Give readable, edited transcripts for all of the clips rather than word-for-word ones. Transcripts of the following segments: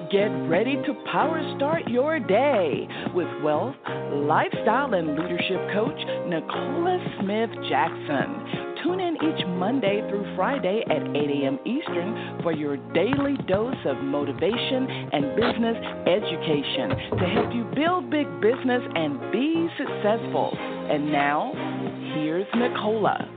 Get ready to power start your day with wealth, lifestyle, and leadership coach Nicola Smith Jackson. Tune in each Monday through Friday at 8 a.m. Eastern for your daily dose of motivation and business education to help you build big business and be successful. And now, here's Nicola.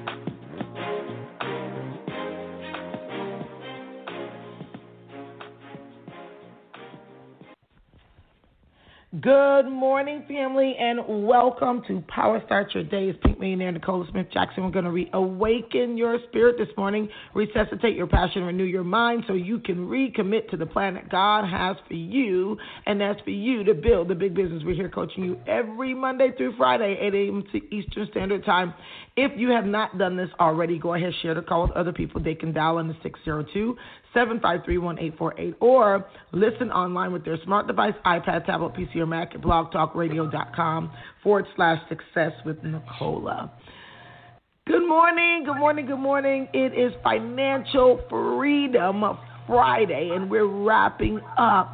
Good morning, family, and welcome to Power Start Your Day. It's Pink Millionaire Nicola Smith Jackson. We're going to reawaken your spirit this morning, resuscitate your passion, renew your mind so you can recommit to the plan that God has for you, and that's for you to build the big business. We're here coaching you every Monday through Friday, 8 a.m. to Eastern Standard Time. If you have not done this already, go ahead, share the call with other people. They can dial in the 602-753-1848 or listen online with their smart device, iPad, tablet, PC, or Mac at blogtalkradio.com/success with Nicola. Good morning, good morning, good morning. It is Financial Freedom Friday, and we're wrapping up.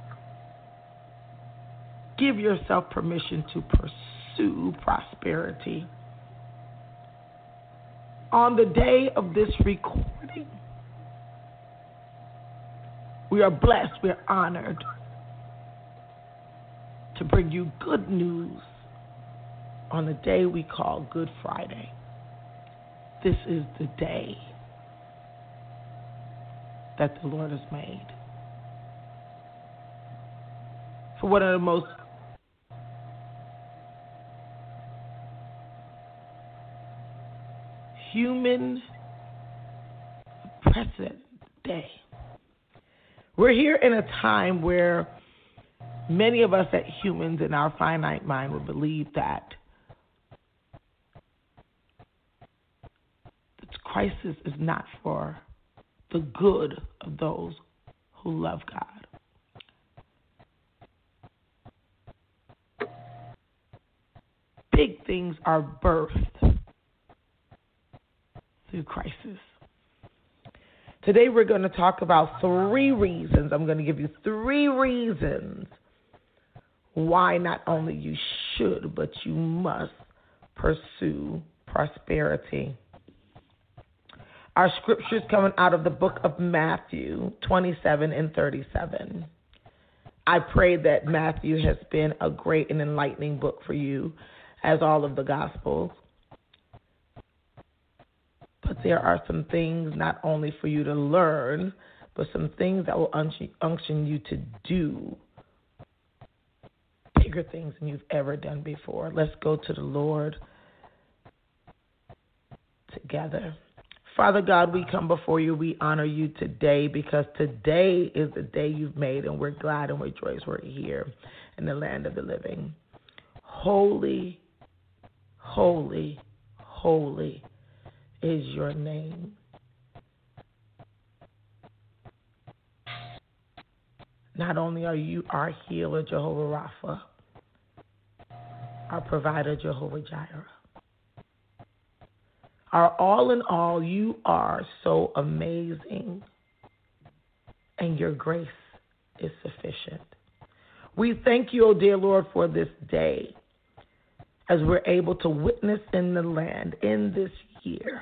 Give yourself permission to pursue prosperity. On the day of this recording, we are blessed, we're honored to bring you good news on the day we call Good Friday. This is the day that the Lord has made. For one of the most human precedent day. We're here in a time where many of us as humans in our finite mind would believe that this crisis is not for the good of those who love God. Big things are birthed through crisis. Today we're going to talk about 3 reasons. I'm going to give you 3 reasons why not only you should, but you must pursue prosperity. Our scripture is coming out of the book of Matthew 27 and 37. I pray that Matthew has been a great and enlightening book for you, as all of the Gospels. But there are some things not only for you to learn, but some things that will unction you to do bigger things than you've ever done before. Let's go to the Lord together. Father God, we come before you. We honor you today because today is the day you've made, and we're glad and we rejoice we're here in the land of the living. Holy, holy, holy is your name. Not only are you our healer, Jehovah Rapha, our provider, Jehovah Jireh, our all in all, you are so amazing, and your grace is sufficient. We thank you, O dear Lord, for this day, as we're able to witness in the land in this year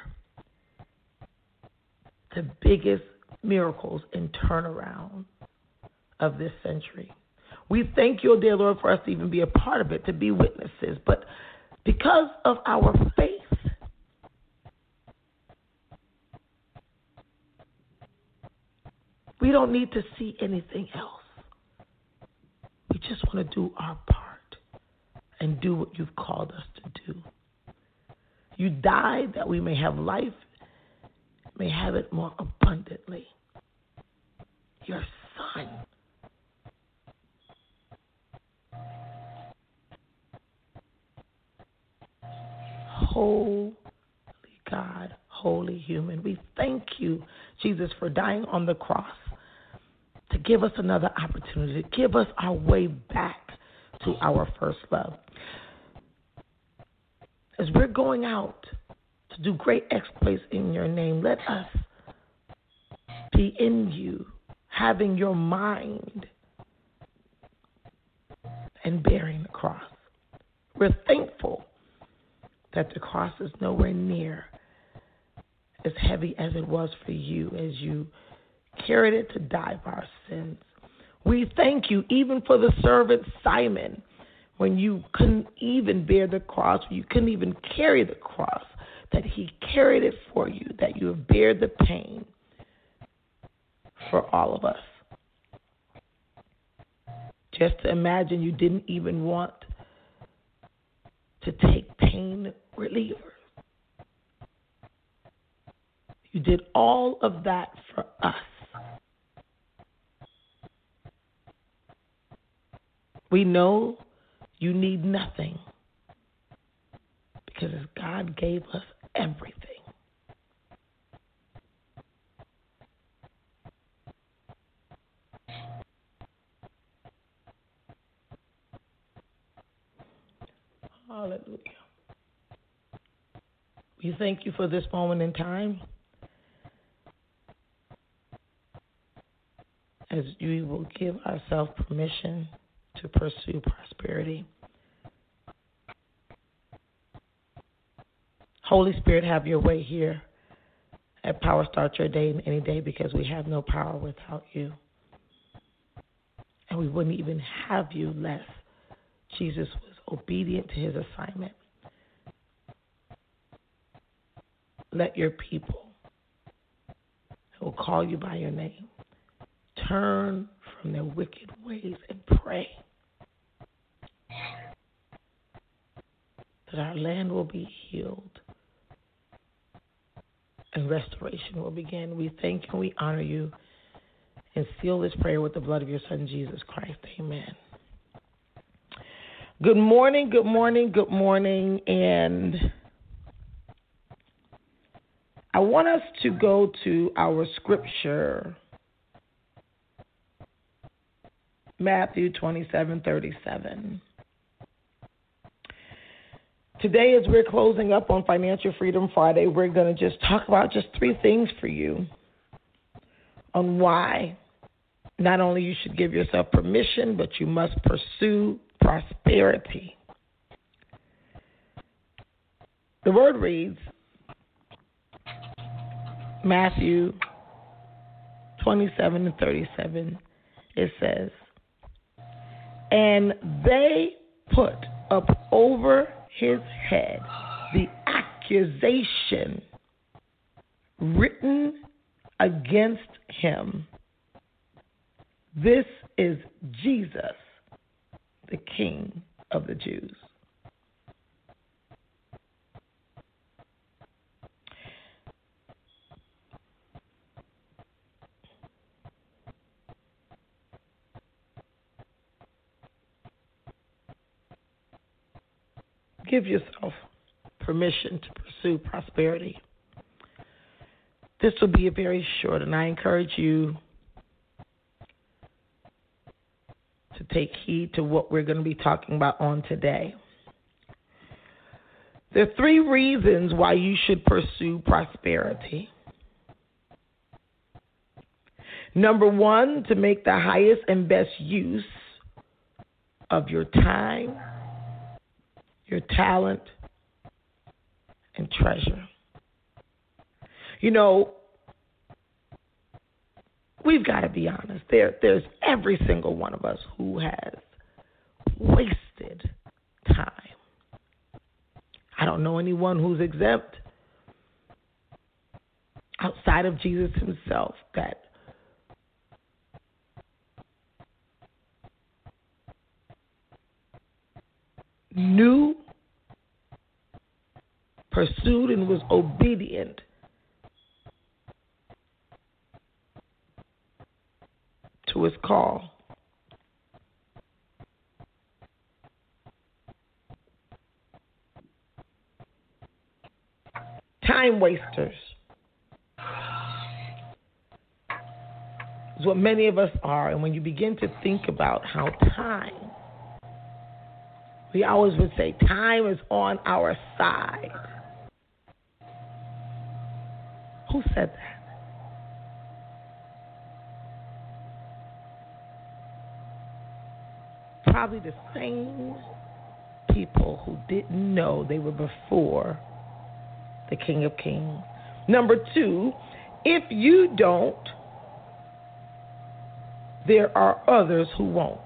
the biggest miracles and turnaround of this century. We thank you, dear Lord, for us to even be a part of it, to be witnesses. But because of our faith, we don't need to see anything else. We just want to do our part and do what you've called us to do. You died that we may have life, may have it more abundantly. Your Son holy God, holy human. We thank you, Jesus, for dying on the cross to give us another opportunity, to give us our way back to our first love. As we're going out to do great exploits in your name, let us be in you, having your mind and bearing the cross. We're thankful that the cross is nowhere near as heavy as it was for you as you carried it to die for our sins. We thank you even for the servant Simon, when you couldn't even bear the cross, when you couldn't even carry the cross, that he carried it for you, that you have bared the pain for all of us. Just to imagine, you didn't even want to take pain relievers. You did all of that for us. We know you need nothing because God gave us everything. Hallelujah. We thank you for this moment in time as we will give ourselves permission to pursue prosperity. Holy Spirit, have your way here at Power Start Your Day and Any Day, because we have no power without you. And we wouldn't even have you unless Jesus was obedient to his assignment. Let your people who will call you by your name turn from their wicked ways and pray that our land will be healed and restoration will begin. We thank and we honor you and seal this prayer with the blood of your Son, Jesus Christ. Amen. Good morning, good morning, good morning. And I want us to go to our scripture, Matthew 27:37. Today, as we're closing up on Financial Freedom Friday, we're going to just talk about just 3 things for you on why not only you should give yourself permission, but you must pursue prosperity. The word reads, Matthew 27:37, it says, "And they put up over his head the accusation written against him. This is Jesus, the King of the Jews." Give yourself permission to pursue prosperity. This will be very short, and I encourage you to take heed to what we're going to be talking about on today. There are 3 reasons why you should pursue prosperity. Number 1, to make the highest and best use of your time, your talent, and treasure. You know, we've got to be honest. There's every single one of us who has wasted time. I don't know anyone who's exempt outside of Jesus himself that knew, pursued, and was obedient to his call. Time wasters is what many of us are. And when you begin to think about how time, we always would say time is on our side. Who said that? probably the same people who didn't know they were before the King of Kings. Number 2, if you don't, there are others who won't.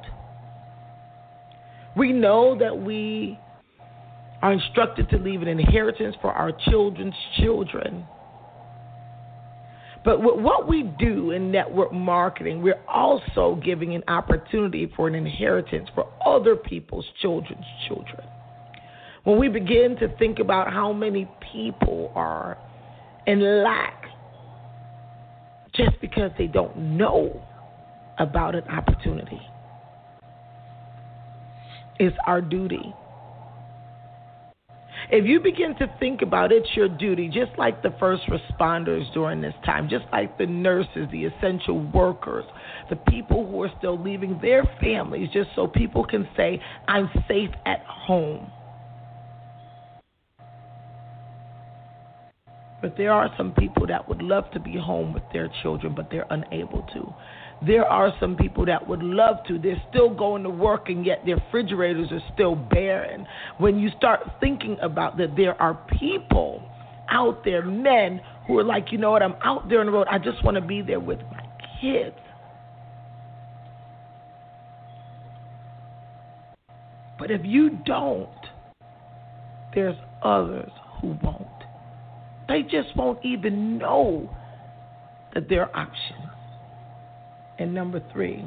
We know that we are instructed to leave an inheritance for our children's children. But with what we do in network marketing, we're also giving an opportunity for an inheritance for other people's children's children. When we begin to think about how many people are in lack just because they don't know about an opportunity, it's our duty. If you begin to think about it, it's your duty, just like the first responders during this time, just like the nurses, the essential workers, the people who are still leaving their families just so people can say, I'm safe at home. But there are some people that would love to be home with their children, but they're unable to. There are some people that would love to. They're still going to work, and yet their refrigerators are still barren. When you start thinking about that, there are people out there, men, who are like, you know what, I'm out there on the road. I just want to be there with my kids. But if you don't, there's others who won't. They just won't even know that there are options. And number 3,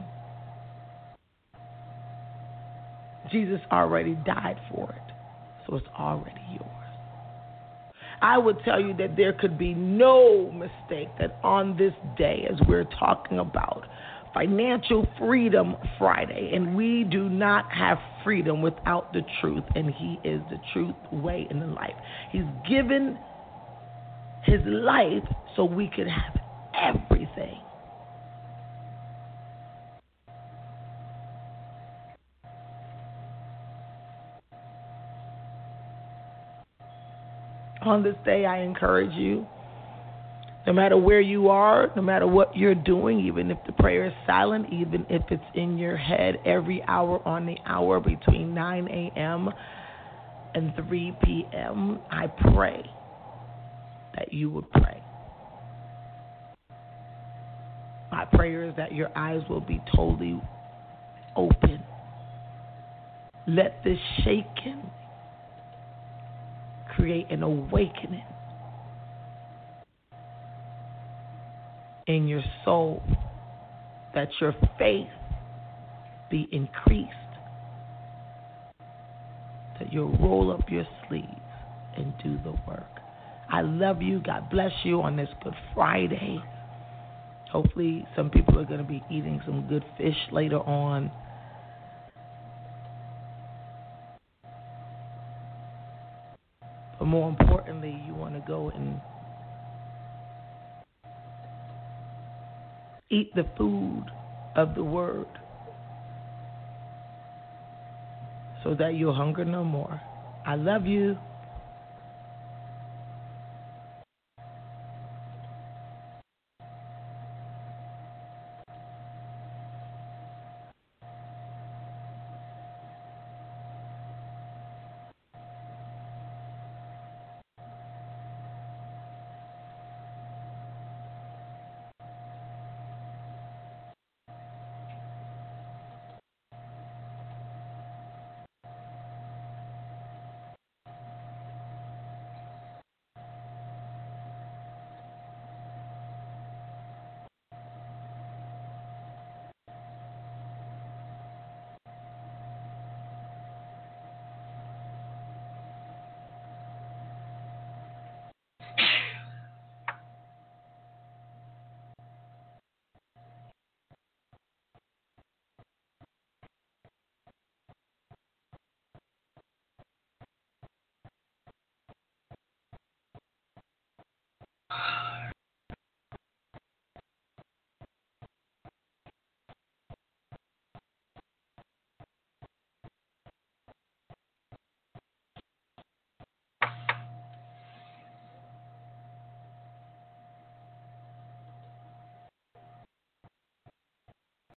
Jesus already died for it, so it's already yours. I would tell you that there could be no mistake that on this day, as we're talking about Financial Freedom Friday, and we do not have freedom without the truth, and He is the truth, way, and the life. He's given His life so we could have everything. On this day, I encourage you, no matter where you are, no matter what you're doing, even if the prayer is silent, even if it's in your head, every hour on the hour between 9 a.m. and 3 p.m., I pray that you would pray. My prayer is that your eyes will be totally open. Let this shaking create an awakening in your soul, that your faith be increased, that you'll roll up your sleeves and do the work. I love you. God bless you on this Good Friday. Hopefully some people are going to be eating some good fish later on. But more importantly, you want to go and eat the food of the Word so that you'll hunger no more. I love you.